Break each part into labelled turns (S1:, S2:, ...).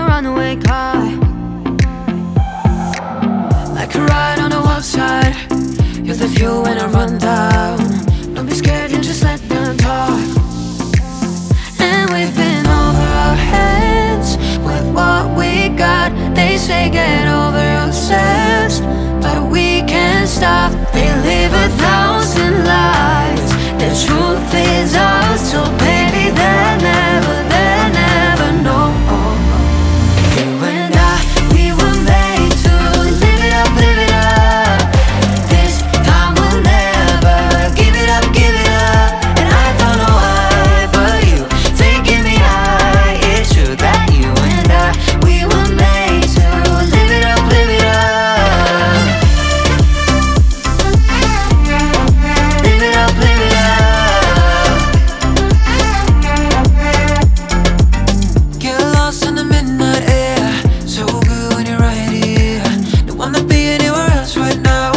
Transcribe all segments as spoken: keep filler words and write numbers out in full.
S1: a runaway car, like a ride on a wild side. You're the fuel when I run down. Don't be scared and just let them talk. And we've been over our heads with what we got. They say get over yourselves, but we can't stop. They live a thousand lives. The truth is out, so baby they'll never, they'll never know. You and I, we were made to live it up, live it up. This time we'll never give it up, give it up. And I don't know why, but you taking me high. It's true that you and I, we were made to live it up, live it up. Live it up, live it up. Get lost in the midnight air, so good when you're right here. Don't wanna be anywhere else right now.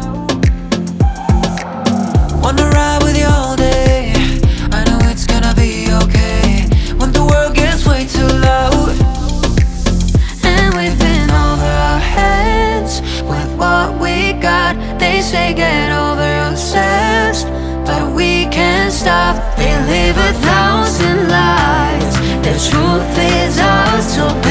S1: Wanna ride with you all day. I know it's gonna be okay when the world gets way too loud. And we've been over our heads with what we got. They say get over yourselves, but we can't stop. They live a thousand lives. The truth is out, so